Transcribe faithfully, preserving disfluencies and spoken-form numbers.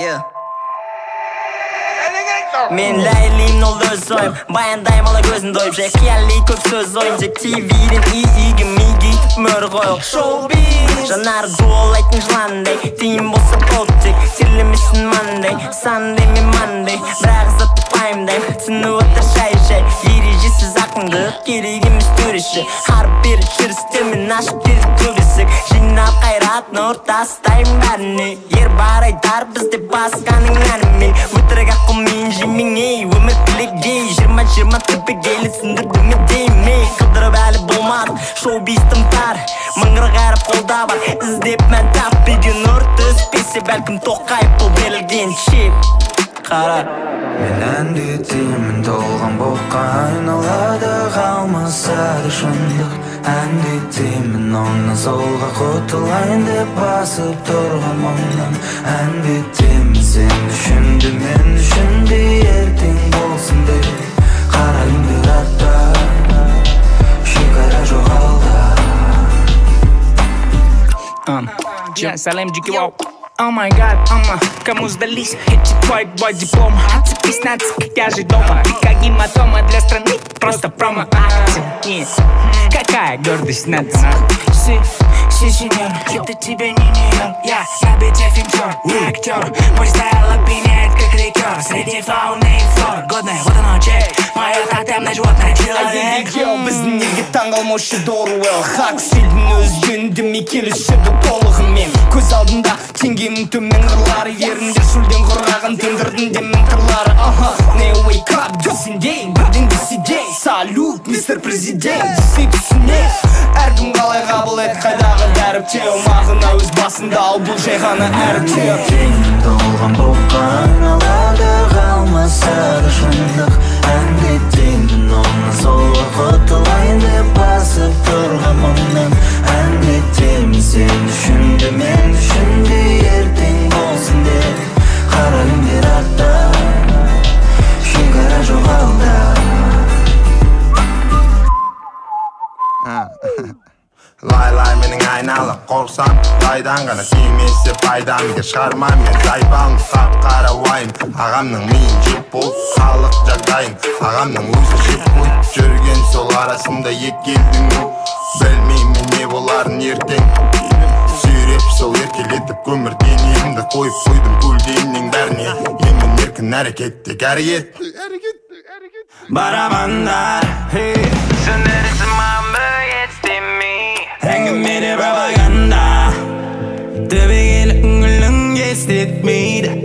Yeah. Men leylim nol öz oyum Bayandayım ala gözün doyup Şey kiyalli köp söz oyun Jek T V'den iyi iyi gimi giytip mör koyuk Showbiz Janar gol aytın jlandey Tiyim bolsa bolcek Sirlimisin Monday Sunday mi Monday Бірақ zatıpayımdayım Sını otur şey şey Yericisiz aklımdı Gerigimiz törüşü Harp bir çürüstümün aşk bir köbüsük Jinap kayratın ortasındayım bәріне Yer бар aytar bizde baskanın anымен Өтірік ақылмен жемің ей өмір тілегей жиырма жиырма тіпі келі сындырды ме деймей қыдырып әлі болмады шоу-бистім тар мыңғырық әріп қолда бар іздеп мән таппеген нұр түспесе бәлкім тоқайып бұл берілген шеп қара мен әндетемін толған боққа айналады қалмаса да шындық әндетемін оңнан солға құтылайын деп басып тұрған мұңнан әндетемін сен düşündü мен düşündü ертең болсын деп қараймын бір атта шекара жоқ алда Салем Джеки Вау. Oh my god, ама, кому сдались эти твой бой диплом? Отцепись на как я же дома. Ты как гематома для страны, просто промо-акция. Какая гордость над си, си, сеньор, это тебе не Нью-Йорк. Я на бите финтер, не актер. Мой стайл опьяняет как ликер. Среди фауны и флор, годная, вот оно чек. Мое тотемное животное человек. Біздің неге таңғалмаушы Доруэлл Хак селдің өзгенді ме келішеді толығымен Көз алдында теңгенің төмен қырлары Ерінде шөлден құраған тындырдың демен қырлары Аха, не wake up десендей Бірден деседей Салют, мистер президент Десе түсіне Әркім қалай қабыл ет қайдағы дәріптеу Мағына өз басында ал бұл жай ғана әріптеу Әндетемін толған боққа айналады қалмаса да шындық әндетемін оңнан солға құтылайын деп басып тұрған мұңнан әндетемін сен düşündü мен düşündü ертең болсын деп қараймын бір атта шекара жоқ алда Lay lay менің айналып қорсам Қайдан ғана тимесе пайдам Егер шығармам мен зайпалым қап-қара уайым Ағамның миын жеп болып халық жағдайын Ағамның өзі жеп қойып жүрген сол арасында екі елдің Білмеймін не боларын ертең Сүйреп сол еркелетіп көмірден елімді қойып қойдым көлденнің бәріне Емін еркін әрекеттек әрекет Барабандар Сөндірісі мамбы естемей әңгімеде пропаганда Түбегейлі көңілің естетмейді